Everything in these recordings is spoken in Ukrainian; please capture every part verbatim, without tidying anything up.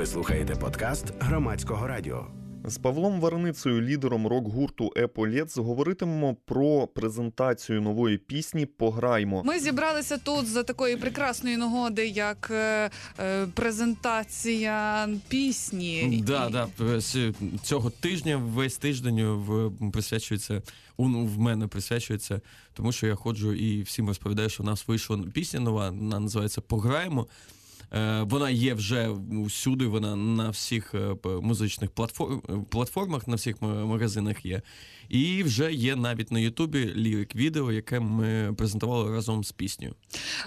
Ви слухаєте подкаст Громадського радіо. З Павлом Варницею, лідером рок-гурту Еполетс, говоритимемо про презентацію нової пісні «Пограймо». Ми зібралися тут за такої прекрасної нагоди, як е, е, презентація пісні. Да, да. Цього тижня, весь тиждень в, присвячується, в мене присвячується, тому що я ходжу і всім розповідаю, що в нас вийшла пісня нова, вона називається «Пограймо». Вона є вже всюди, вона на всіх музичних платформах, на всіх магазинах є. І вже є навіть на Ютубі лірик-відео, яке ми презентували разом з піснею.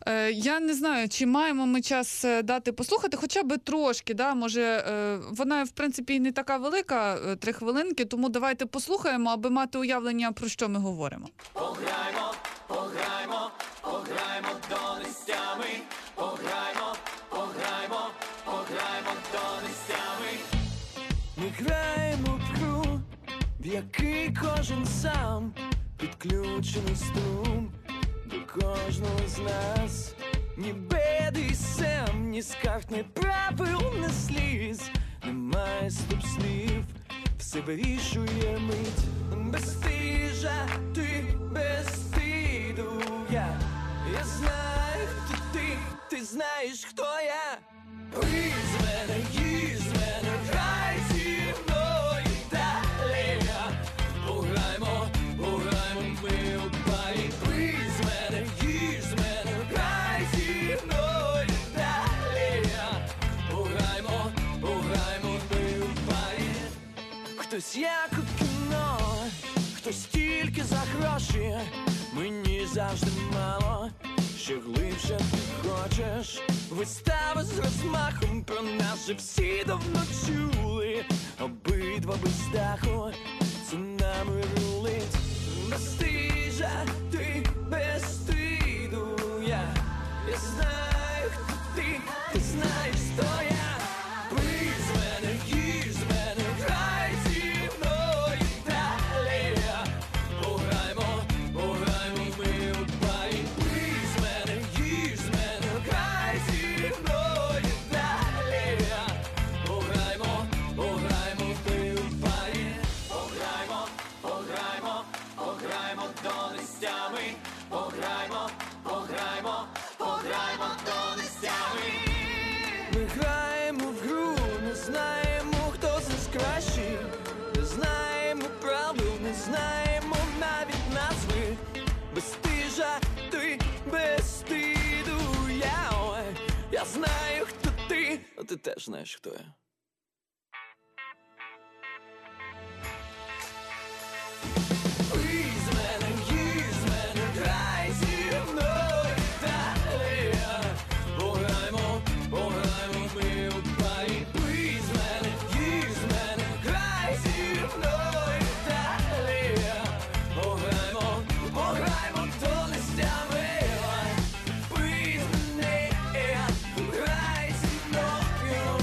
Я не знаю, чи маємо ми час дати послухати, хоча б трошки, да? Може, вона, в принципі, і не така велика, три хвилинки, тому давайте послухаємо, аби мати уявлення, про що ми говоримо. Пограймо, пограймо, пограймо до нестями, пограймо, пограймо, пограймо до нестями. Ми граємо в гру, в який кожен сам підключений струм до кожного з нас. Ні бед і сем, ні скарг, ні правил, ні сліз, немає стоп-слів, все вирішує мить. Безстижа, ти безстиду, я, я знаю, хто ти, ти знаєш, хто я. Із мене, із мене, грай зі мною далі. Пограймо, пограймо ми у парі. Із мене, із мене, грай зі мною далі. Пограймо, пограймо ми у парі. Хтось як у кіно, хтось тільки за гроші, мені завжди мало. Ще глибше ти хочеш, вистава з розмахом, про нас же всі давно чули. Обидва без даху, це нами рулить. Безстижа, ти безстиду, я, я знаю, хто ти, ти знаєш, хто я. Із мене, із мене, грай зі мною далі. Пограймо, пограймо ми у парі. Із мене, із мене, грай зі мною далі. Пограймо, пограймо ми у парі. Пограймо, пограймо, пограймо до нестями. Пограймо, пограймо, пограймо до нестями. Ми граємо в гру, не знаємо, хто з нас кращий, не знаємо правил, не знаємо навіть назви. Безстижа, ти безстиду, я, ой, я знаю, хто ти, а ти теж знаєш, хто я. Із мене, із мене, грай зі мною далі. Пограймо, пограймо ми у парі. Із мене, із мене, грай зі мною далі. Пограймо, пограймо до нестями. Із мене, грай зі мною.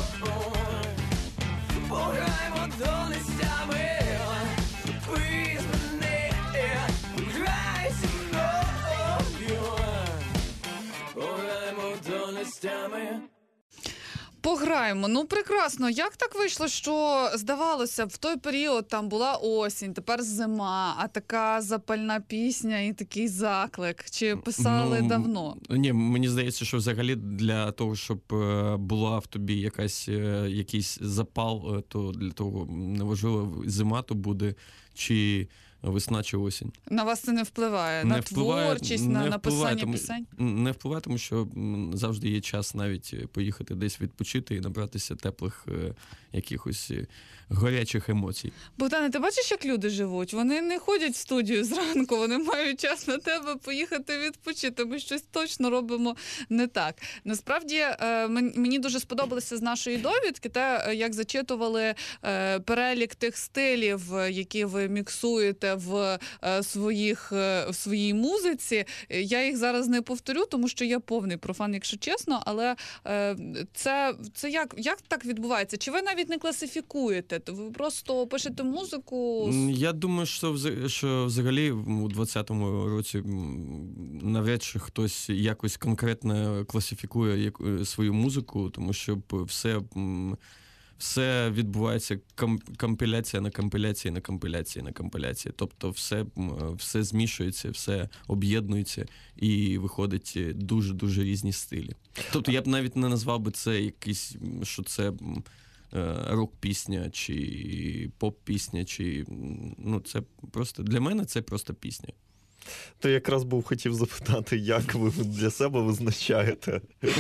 Пограймо до нестями. Із мене, грай зі мною. Пограймо до нестями. Пограємо. Ну, прекрасно. Як так вийшло, що, здавалося б, в той період там була осінь, тепер зима, а така запальна пісня і такий заклик? Чи писали ну, давно? Ні, мені здається, що взагалі для того, щоб була в тобі якась, якийсь запал, то для того неважливо, зима то буде, чи весна чи осінь. На вас це не впливає? Не на впливає, творчість, на написання тому, пісень? Не впливає, тому що завжди є час навіть поїхати десь відпочити і набратися теплих е, якихось гарячих емоцій. Богдане, ти бачиш, як люди живуть? Вони не ходять в студію зранку, вони мають час на тебе поїхати відпочити. Ми щось точно робимо не так. Насправді, е, мені дуже сподобалося з нашої довідки те, як зачитували е, перелік тих стилів, які ви міксуєте є в е, своїх е, в своїй музиці. Я їх зараз не повторю, тому що я повний профан, якщо чесно. Але е, це, це як, як так відбувається? Чи ви навіть не класифікуєте? То ви просто пишете музику? М, Я думаю, що, вза- що взагалі у двадцятому році м, навряд чи хтось якось конкретно класифікує яку- свою музику, тому що б все, м, все відбувається ком- компіляція на компіляції на компіляції на компіляції. Тобто все, м, все змішується, все об'єднується і виходить дуже-дуже різні стилі. Тобто я б навіть не назвав би це якийсь, м, що це м, е, рок-пісня чи поп-пісня, чи м, ну це просто для мене це просто пісня. То якраз був хотів запитати, як ви для себе визначаєте?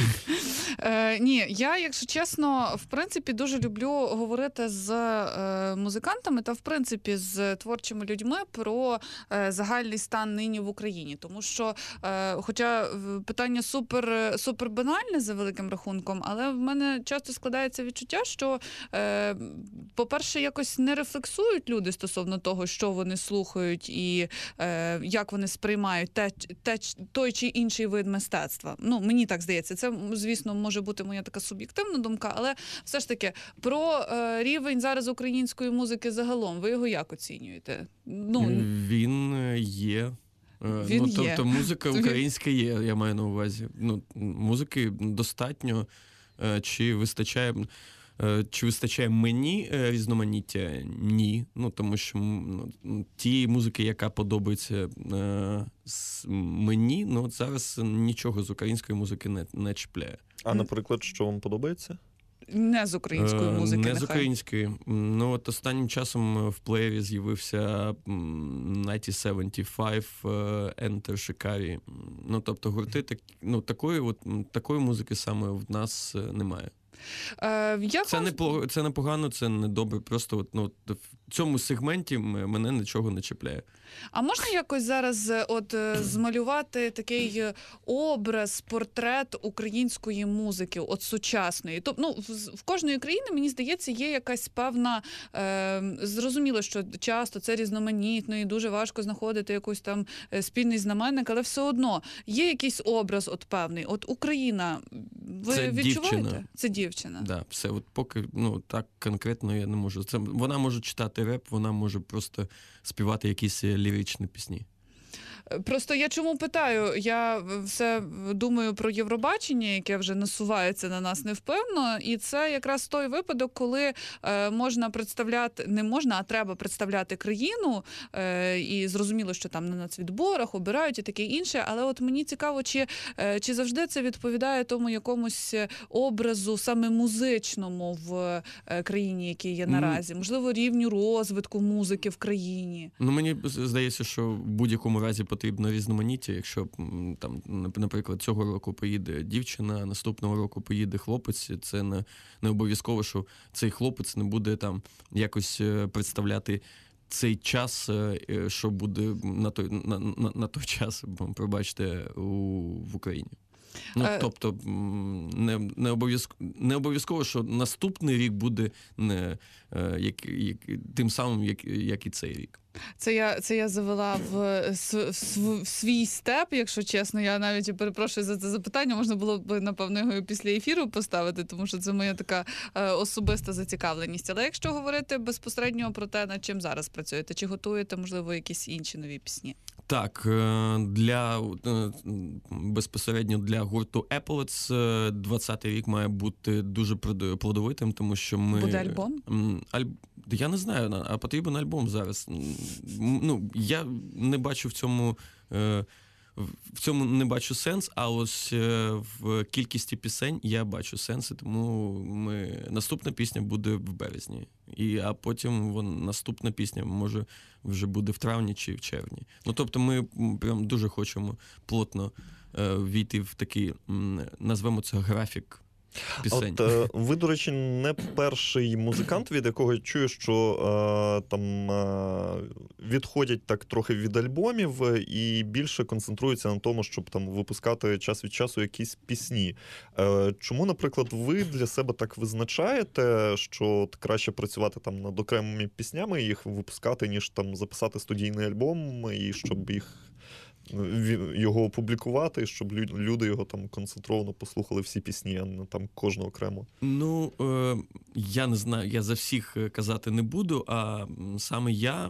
Е, ні, я, якщо чесно, в принципі, дуже люблю говорити з е, музикантами та, в принципі, з творчими людьми про е, загальний стан нині в Україні. Тому що, е, хоча питання супер, супер банальне за великим рахунком, але в мене часто складається відчуття, що, е, по-перше, якось не рефлексують люди стосовно того, що вони слухають і е, як вони сприймають те, те, той чи інший вид мистецтва. Ну, мені так здається. Це, звісно, може бути моя така суб'єктивна думка, але все ж таки про е, рівень зараз української музики загалом, ви його як оцінюєте? Ну, Він є. Е, Він ну, є. тобто музика Він- українська є, я маю на увазі. Ну, музики достатньо, е, чи вистачає. е, Чи вистачає мені е, різноманіття? Ні. Ну, тому що м, ну, тієї музики, яка подобається е, с- мені, ну, от зараз нічого з української музики не, не чіпляє. А, наприклад, що вам подобається? не з української Е, музики, Не нехай. з української. М, Ну, от останнім часом в плеєрі з'явився м, тисяча сімдесят п'ять, е, Enter Shikari. М, Ну, тобто гурти, так, ну, такої, от, м, такої музики саме в нас е, немає. Е, як Це вам- не, пlo- це не погано, це не добре. Просто от, ну, от в цьому сегменті м- мене нічого не чіпляє. А можна якось зараз е, от е, змалювати такий е, образ, портрет української музики, от сучасної? Тобто, ну, в, в кожної країни, мені здається, є якась певна, е, зрозуміло, що часто це різноманітно і дуже важко знаходити якийсь там е, спільний знаменник, але все одно є якийсь образ от певний. От Україна, ви Це відчуваєте? дівчина. Це дівчина. Да, все, от поки ну, так конкретно я не можу. Це, вона може читати реп, вона може просто співати якісь е, ліричні пісні. Просто я чому питаю? Я все думаю про Євробачення, яке вже насувається на нас невпевно, і це якраз той випадок, коли е, можна представляти, не можна, а треба представляти країну, е, і зрозуміло, що там на нацвідборах обирають і таке інше, але от мені цікаво, чи, е, чи завжди це відповідає тому якомусь образу саме музичному в е, країні, якій є наразі, можливо, рівню розвитку музики в країні. Ну, мені здається, що в будь-якому разі потрібно різноманіття. Якщо м, там, наприклад, цього року поїде дівчина, наступного року поїде хлопець, це не, не обов'язково, що цей хлопець не буде там якось е, представляти цей час, е, е, що буде на той, на, на, на той час, пробачте, у, в Україні. Ну, Е, тобто, м, не, не, обов'язково, не обов'язково, що наступний рік буде не, е, як, як, тим самим, як, як і цей рік. Це я, це я завела в, с- в, св- в свій степ, якщо чесно. Я навіть і перепрошую за це запитання. Можна було б, напевно, його і після ефіру поставити, тому що це моя така е, особиста зацікавленість. Але якщо говорити безпосередньо про те, над чим зараз працюєте, чи готуєте, можливо, якісь інші нові пісні? Так, е, для е, безпосередньо для гурту Epaulets е, двадцятий рік має бути дуже плод- плодовитим, тому що ми... Буде альбом? М, Аль... Я не знаю, на- а потрібен альбом зараз. М, Ну, я не бачу в цьому... е, В цьому не бачу сенс, а ось е, в кількості пісень я бачу сенси, тому ми... наступна пісня буде в березні. І, а потім вон, наступна пісня може вже буде в травні чи в червні. Ну, тобто ми м, прям дуже хочемо плотно е, війти в такий, м, назвемо це графік пісень. От е, ви, до речі, не перший музикант, від якого я чую, що е, там е, відходять так трохи від альбомів і більше концентруються на тому, щоб там випускати час від часу якісь пісні. Е, чому, наприклад, ви для себе так визначаєте, що от краще працювати там над окремими піснями і їх випускати, ніж там записати студійний альбом, і щоб їх його опублікувати, щоб люди його там концентровано послухали всі пісні, а не там кожну окремо? Ну, е, я не знаю, я за всіх казати не буду, а саме я,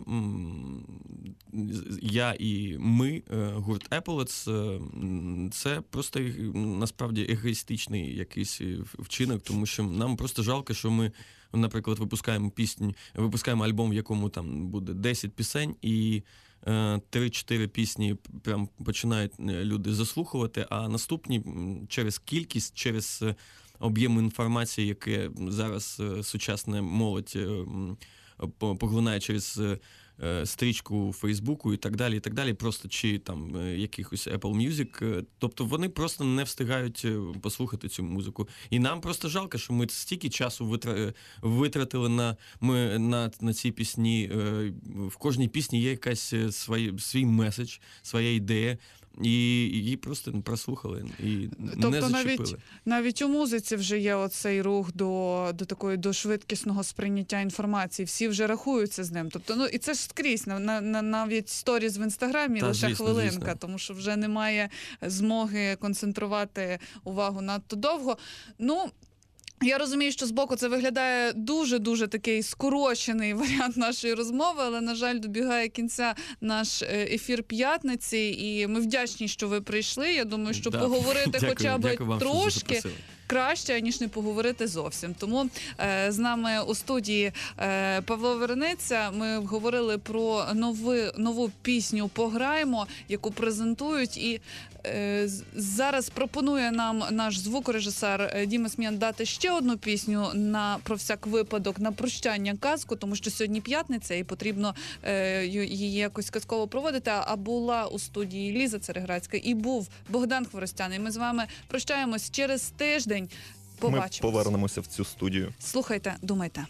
я і ми, гурт Еполетс, це просто насправді егоїстичний якийсь вчинок, тому що нам просто жалко, що ми, наприклад, випускаємо пісню, випускаємо альбом, в якому там буде десять пісень, і три-чотири пісні прям починають люди заслухувати, а наступні через кількість, через об'єм інформації, яке зараз сучасна молодь поглинає через стрічку Фейсбуку і так далі, і так далі, просто чи там якихось Apple Music, тобто вони просто не встигають послухати цю музику. І нам просто жалко, що ми стільки часу витратили на, ми, на, на ці пісні. В кожній пісні є якась свій, свій меседж, своя ідея, і її просто не прослухали і тобто не зачепили. Навіть, навіть у музиці вже є оцей рух до, до такої до швидкісного сприйняття інформації. Всі вже рахуються з ним. Тобто, ну і це ж скрізь, на, на, навіть сторіз в Інстаграмі Та, лише звісно, хвилинка, звісно. тому що вже немає змоги концентрувати увагу надто довго. Ну, я розумію, що збоку це виглядає дуже-дуже такий скорочений варіант нашої розмови, але, на жаль, добігає кінця наш ефір п'ятниці, і ми вдячні, що ви прийшли. Я думаю, що Да. поговорити Дякую, хоча б дякую вам, що трошки запросили. краще, ніж не поговорити зовсім. Тому е, з нами у студії е, Павло Верниця. Ми говорили про нови, нову пісню «Пограємо», яку презентують. І е, зараз пропонує нам наш звукорежисер Діма Сміян дати ще одну пісню на, про всяк випадок, на прощання казку, тому що сьогодні п'ятниця і потрібно е, її якось казково проводити. А була у студії Ліза Цереградська і був Богдан Хворостян. І ми з вами прощаємось через тиждень. Побачимось. Ми повернемося в цю студію. Слухайте, думайте.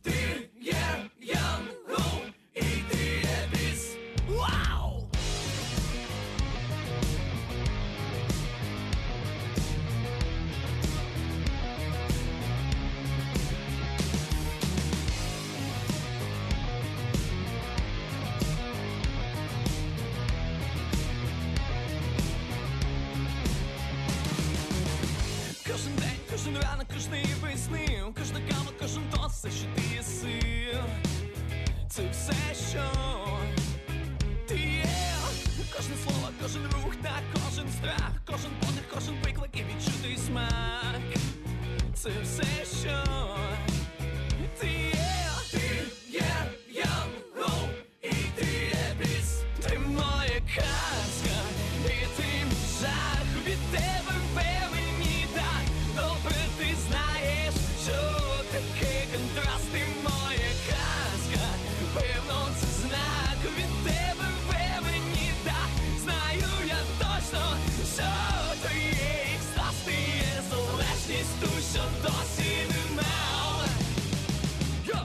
Кожен день, кожен ранок, кожної весни, кожна кава, кожен тост, все, що ти єси. Це все, що ти є. Кожне слово, кожен рух та кожен страх, кожен подих, кожен виклик і відчутий смак. Це все, що ти є. Ти є янгол, і ти є біс. Ти моя казка, і ти мій жах. Від тебе впевнені так, добре ти знаєш, що таке контраст. Ти моя казка, певно це знак. Від тебе впевнені так, знаю я точно, що то є екстаз. Ти є залежність ту, що досі не мав. Йо!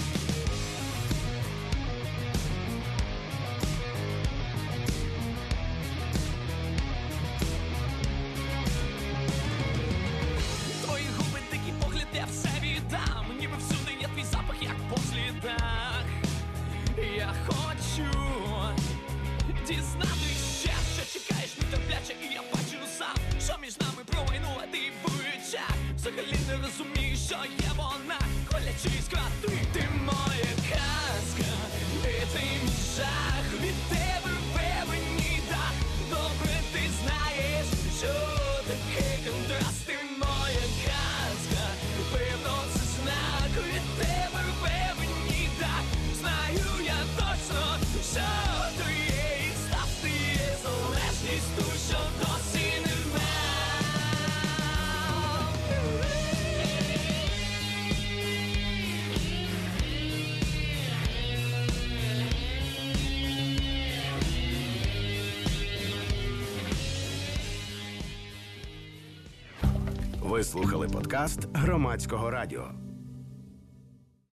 Твої губи, дикий погляд, я все віддам. Ніби всюди є твій запах, як по слідах. Я хочу дізнатись ще, що чекаєш нетерпляче, і я бачу сам, що між нами промайнула ти буюча. Взагалі не розумію, що є вона, колячи іскра, ти, ти моя казка, і ти мій жах. Від тебе впевнені так, добре ти знаєш, що таке контраст. Ти моя казка, певно це знак. Від тебе впевнені так, знаю я точно, що то є екстаз. Ти є залежність ту, що досі не мав. Ви слухали подкаст Громадського радіо.